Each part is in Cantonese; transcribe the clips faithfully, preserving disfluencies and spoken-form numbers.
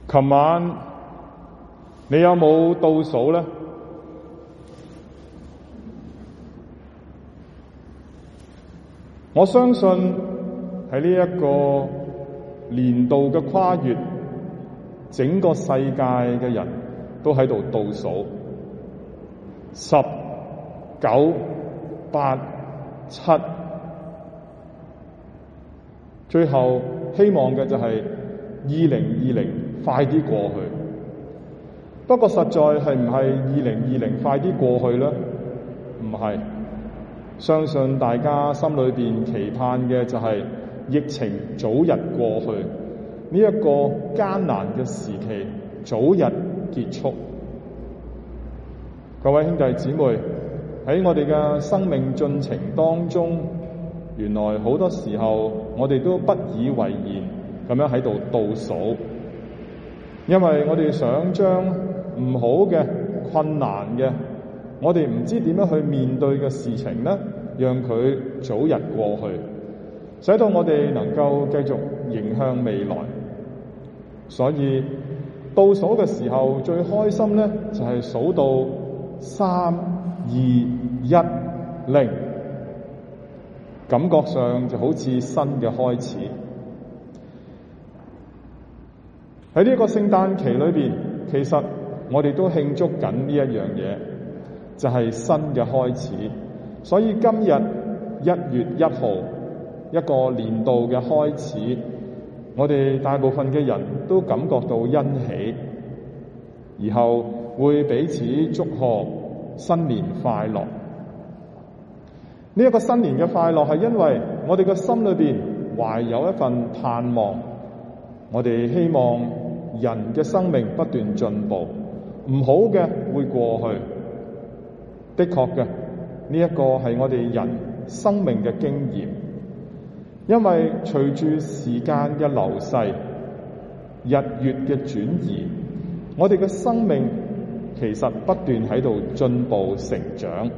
琴晚你有冇倒數呢？我相信喺呢一個年度嘅跨越，整個世界嘅人都喺度倒數，十、九、八、七，最後希望嘅就係二零二零快啲過去。不過實在係唔係二零二零快啲過去呢？唔係，相信大家心裏邊期盼嘅就係疫情早日過去，呢一個艱難嘅時期早日結束。各位兄弟姊妹，喺我哋嘅生命進程當中，原來好多時候我哋都不以為然咁樣喺度倒數，因為我哋想將唔好嘅、困難嘅，我哋唔知點樣去面對嘅事情呢，讓佢早日過去，使到我哋能夠繼續迎向未來。所以倒數嘅時候最開心呢，就係數到三、二、一、零，感覺上就好似新嘅開始。喺呢個聖誕期裏邊，其實我哋都慶祝緊呢一樣嘢，就係新嘅開始。所以今日一月一號，一個年度嘅開始，我哋大部分嘅人都感覺到欣喜，然後會彼此祝賀新年快樂。呢一個新年嘅快樂係因為我哋嘅心裏邊懷有一份盼望，我哋希望人嘅生命不斷進步，唔好嘅會過去。的確嘅，呢一個係我哋人生命嘅經驗，因為隨住時間嘅流逝、日月嘅轉移，我哋嘅生命其實不斷喺度進步成長，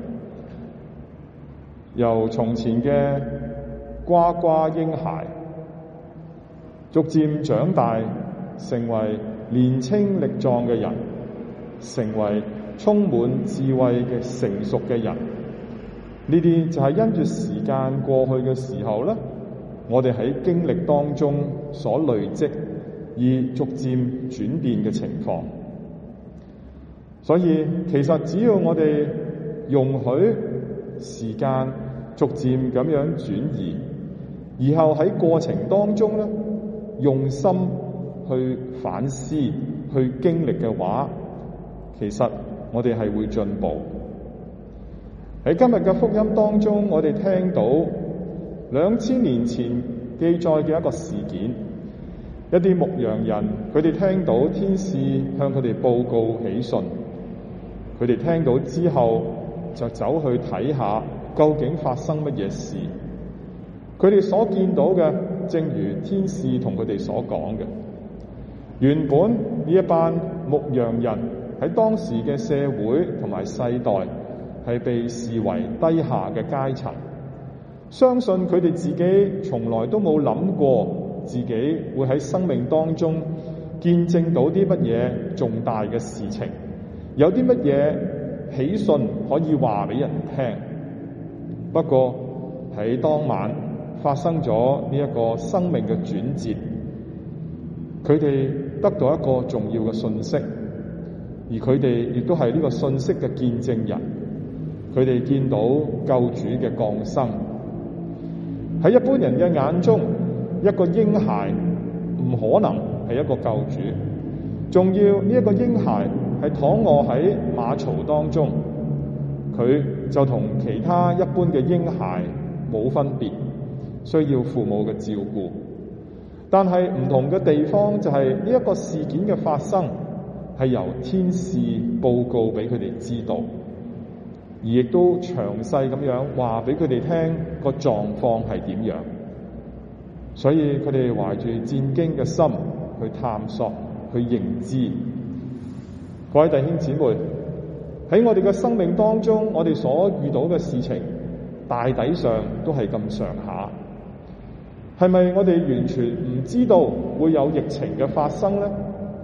由從前嘅呱呱嬰孩，逐漸長大，成為年青力壯嘅人，成為充滿智慧嘅成熟嘅人。呢啲就係因住時間過去嘅時候咧，我哋喺經歷當中所累積而逐漸轉變嘅情況。所以其實只要我哋容許時間逐漸咁樣轉移，然後喺過程當中咧，用心去反思、去經歷嘅話，其實我哋係會進步。喺今日嘅福音當中，我哋聽到兩千年前記載嘅一個事件，一啲牧羊人，佢哋聽到天使向佢哋報告喜訊，佢哋聽到之後就走去睇下究竟發生乜嘢事。佢哋所見到嘅，正如天使同佢哋所講嘅，原本呢一班牧羊人喺當時嘅社會同埋世代係被視為低下嘅階層，相信佢哋自己從來都冇諗過自己會喺生命當中見證到啲乜嘢重大嘅事情，有啲乜嘢喜訊可以話俾人聽。不過喺當晚發生咗呢一個生命嘅轉折，佢哋得到一個重要嘅信息，而佢哋亦都係呢個信息嘅見證人。佢哋見到救主嘅降生。喺一般人嘅眼中，一個嬰孩唔可能係一個救主，仲要呢一個嬰孩係躺臥喺馬槽當中，佢就同其他一般嘅嬰孩冇分別，需要父母嘅照顧。但係唔同嘅地方就係呢一個事件嘅發生係由天使報告俾佢哋知道，而亦都詳細咁樣話俾佢哋聽個狀況係點樣。所以佢哋懷住戰兢嘅心去探索、去認知。各位弟兄姊妹，喺我哋嘅生命當中，我哋所遇到嘅事情大抵上都係咁上下。係咪我哋完全唔知道會有疫情嘅發生呢？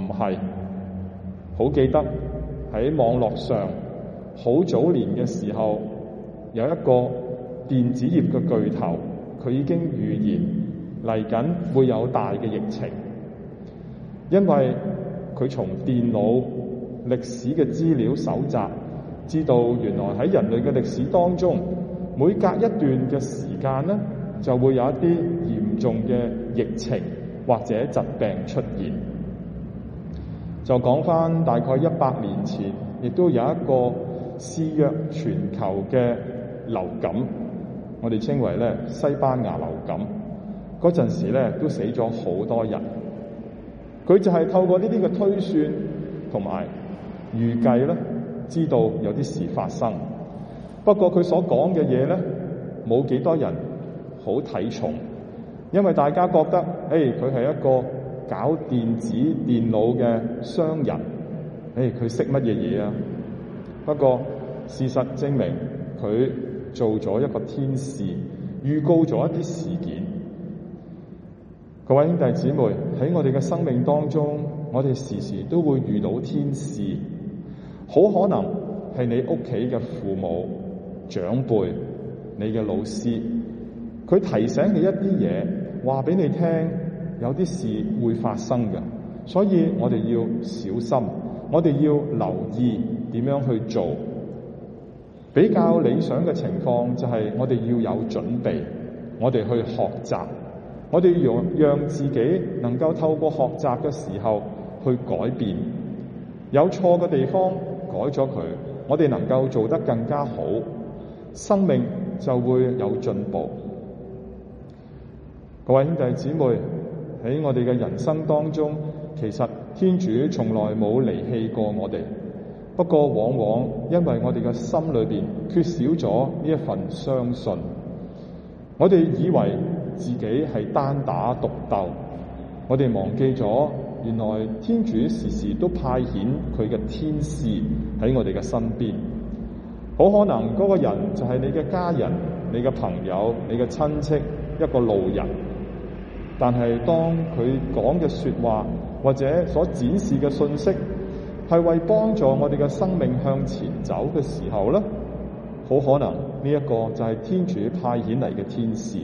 唔係。好記得喺網絡上好早年嘅時候，有一個電子業嘅巨頭，佢已經預言嚟緊會有大嘅疫情，因為佢從電腦歷史嘅資料搜集，知道原來喺人類嘅歷史當中，每隔一段嘅時間呢，就會有一啲嚴重嘅疫情或者疾病出現。就講返大概一百年前，亦都有一個肆虐全球嘅流感，我哋稱為咧西班牙流感。嗰陣時咧都死咗好多人。佢就係透過呢啲嘅推算同埋預計咧，知道有啲事發生。不過佢所講嘅嘢咧，冇幾多人好睇重，因為大家覺得，誒佢係一個搞電子電腦嘅商人，誒佢識乜嘢嘢啊？不過事實證明佢做咗一個天使，預告咗一啲事件。各位兄弟姊妹，喺我哋嘅生命當中，我哋時時都會遇到天使，好可能係你屋企嘅父母、長輩、你嘅老師，佢提醒你一啲嘢，話俾你聽，有啲事會發生嘅，所以我哋要小心，我哋要留意點樣去做。比較理想嘅情況就係我哋要有準備，我哋去學習，我哋要讓自己能夠透過學習嘅時候去改變，有錯嘅地方改咗佢，我哋能夠做得更加好，生命就會有進步。各位兄弟姊妹，喺我哋嘅人生當中，其實天主從來冇離棄過我哋，不過往往因為我哋嘅心裏邊缺少咗呢一份相信，我哋以為自己係單打獨鬥，我哋忘記咗原來天主時時都派遣佢嘅天使喺我哋嘅身邊。好可能嗰個人就係你嘅家人、你嘅朋友、你嘅親戚，一個路人。但係當佢講嘅說話或者所展示嘅信息係為幫助我哋嘅生命向前走嘅時候咧，好可能呢一個就係天主派遣嚟嘅天使。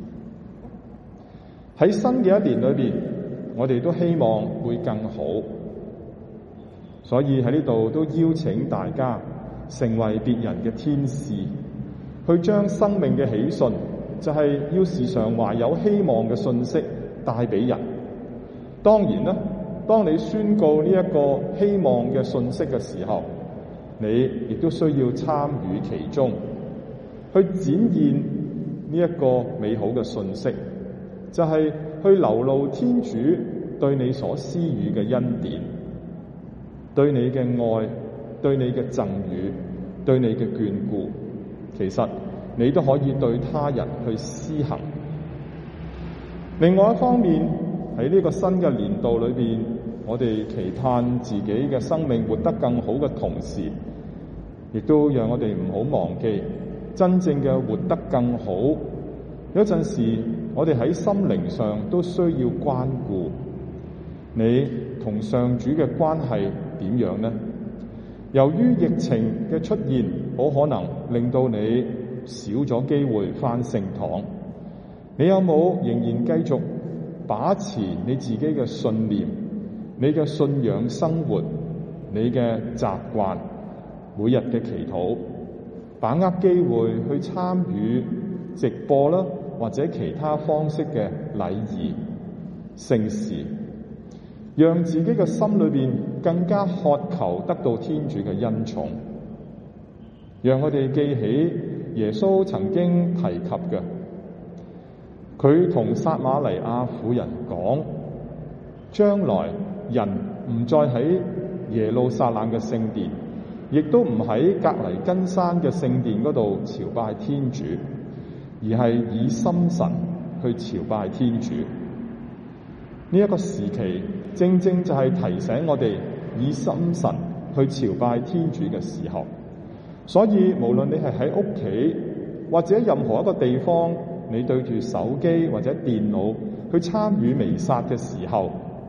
喺新嘅一年裏邊，我哋都希望會更好，所以喺呢度都邀請大家成為別人嘅天使，去將生命嘅喜訊，就係要時常懷有希望嘅信息帶俾人。當然啦，當你宣告呢一個希望嘅信息嘅時候，你亦都需要參與其中，去展現呢一個美好嘅信息，就係去流露天主對你所施予嘅恩典，對你嘅愛，對你嘅贈與，對你嘅眷顧。其實你都可以對他人去施行。另外一方面，喺呢個新嘅年度裏邊，我哋期盼自己嘅生命活得更好嘅同時，亦都讓我哋唔好忘記真正嘅活得更好。有陣時我哋喺心靈上都需要關顧。你同上主嘅關係點樣呢？由於疫情嘅出現，好可能令到你少咗機會返聖堂。你有冇仍然繼續把持你自己嘅信念、你嘅信仰生活、你嘅習慣，每日嘅祈禱，把握機會去參與直播啦，或者其他方式嘅禮儀、聖事，讓自己嘅心裏邊更加渴求得到天主嘅恩寵。讓我哋記起耶穌曾經提及嘅，佢同撒瑪黎雅婦人講，將來人唔再喺耶路撒冷嘅聖殿，亦都唔喺革黎根山嘅聖殿嗰度朝拜天主，而係以心神去朝拜天主。呢一個時期正正就係提醒我哋以心神去朝拜天主嘅時候。所以無論你係喺屋企或者任何一個地方，你對住手機或者電腦去參與彌撒嘅時候，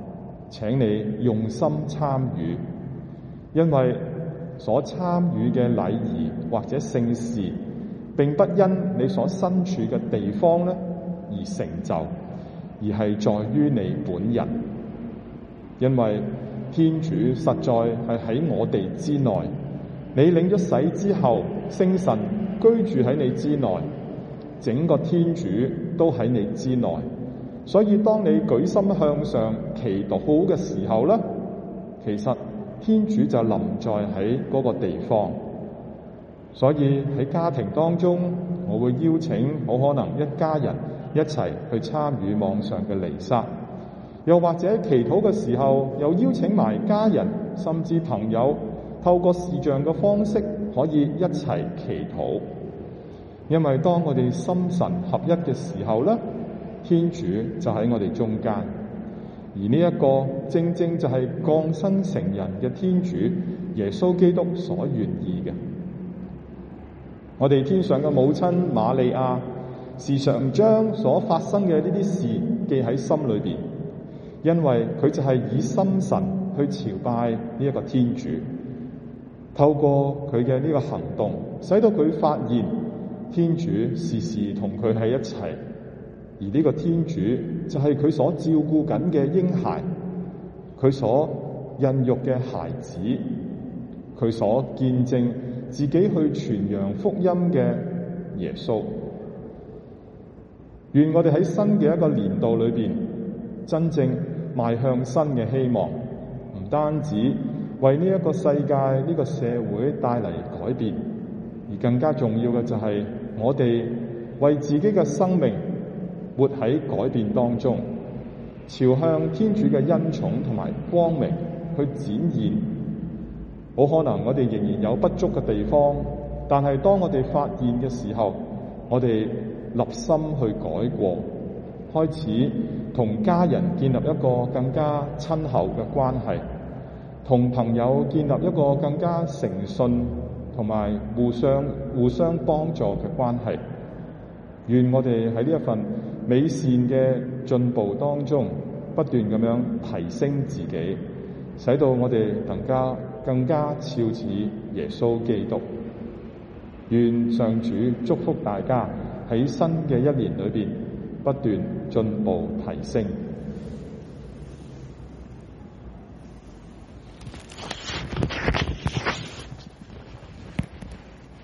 請你用心參與，因為所參與嘅禮儀或者聖事，並不因你所身處嘅地方咧而成就，而係在於你本人。因為天主實在係喺我哋之內，你領咗洗之後，聖神居住喺你之內，整個天主都喺你之內。所以當你舉心向上祈禱嘅時候咧，其實天主就臨在喺嗰個地方。所以喺家庭當中，我會邀請好可能一家人一齊去參與網上嘅彌撒，又或者祈禱嘅時候，又邀請埋家人甚至朋友透過視像嘅方式可以一齊祈禱。因為當我哋心神合一嘅時候咧，天主就喺我哋中間，而呢一個正正就係降生成人嘅天主耶穌基督所願意嘅。我哋天上嘅母親瑪利亞時常將所發生嘅呢啲事記喺心裏邊，因為佢就係以心神去朝拜呢一個天主，透過佢嘅呢個行動，使到佢發現天主時時同佢喺一齊。而呢個天主就係佢所照顧緊嘅嬰孩，佢所孕育嘅孩子，佢所見證自己去傳揚福音嘅耶穌。願我哋喺新嘅一個年度裏邊，真正邁向新嘅希望，唔單止為呢一個世界、呢個社會帶嚟改變，而更加重要嘅就係我哋為自己嘅生命活喺改變當中，朝向天主嘅恩寵同埋光明去展現。好可能我哋仍然有不足嘅地方，但係當我哋發現嘅時候，我哋立心去改過，開始同家人建立一個更加親厚嘅關係，同朋友建立一個更加誠信同埋互相互相幫助嘅關係。願我哋喺呢一份美善嘅進步當中，不斷咁樣提升自己，使到我哋更加更加肖似耶穌基督。願上主祝福大家喺新嘅一年裏邊不斷進步提升。